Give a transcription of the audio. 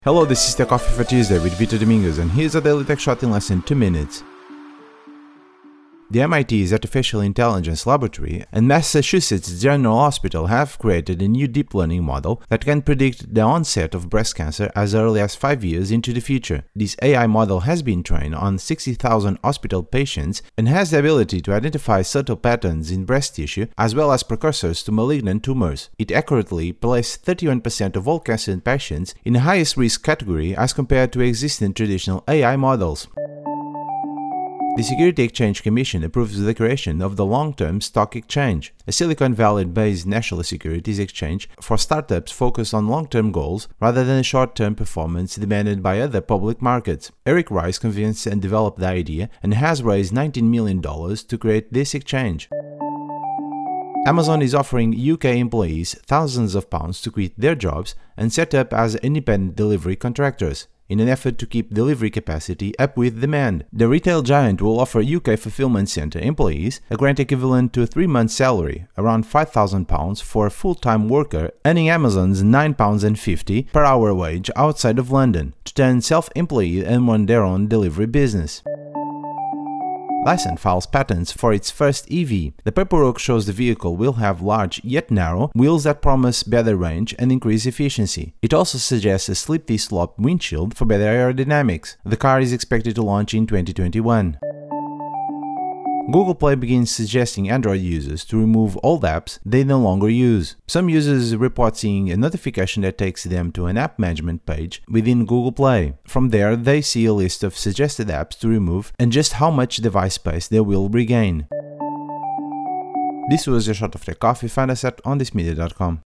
Hello, this is Tech Coffee for Tuesday with Vitor Domingos, and here's a daily tech shot in less than 2 minutes. The MIT's Artificial Intelligence Laboratory and Massachusetts General Hospital have created a new deep learning model that can predict the onset of breast cancer as early as 5 years into the future. This AI model has been trained on 60,000 hospital patients and has the ability to identify subtle patterns in breast tissue as well as precursors to malignant tumors. It accurately placed 31% of all cancer patients in the highest risk category as compared to existing traditional AI models. The Security Exchange Commission approves the creation of the Long-Term Stock Exchange, a Silicon Valley-based national securities exchange for startups focused on long-term goals rather than short-term performance demanded by other public markets. Eric Rice convinced and developed the idea and has raised $19 million to create this exchange. Amazon is offering UK employees thousands of pounds to quit their jobs and set up as independent delivery contractors, in an effort to keep delivery capacity up with demand. The retail giant will offer UK fulfillment center employees a grant equivalent to a 3-month salary, around £5,000 for a full-time worker, earning Amazon's £9.50 per hour wage outside of London, to turn self-employed and run their own delivery business. Lyson files patents for its first EV. The paperwork shows the vehicle will have large yet narrow wheels that promise better range and increased efficiency. It also suggests a slippery slope windshield for better aerodynamics. The car is expected to launch in 2021. Google Play begins suggesting Android users to remove old apps they no longer use. Some users report seeing a notification that takes them to an app management page within Google Play. From there, they see a list of suggested apps to remove and just how much device space they will regain. This was your shot of Tech Coffee. Find us at onthismedia.com.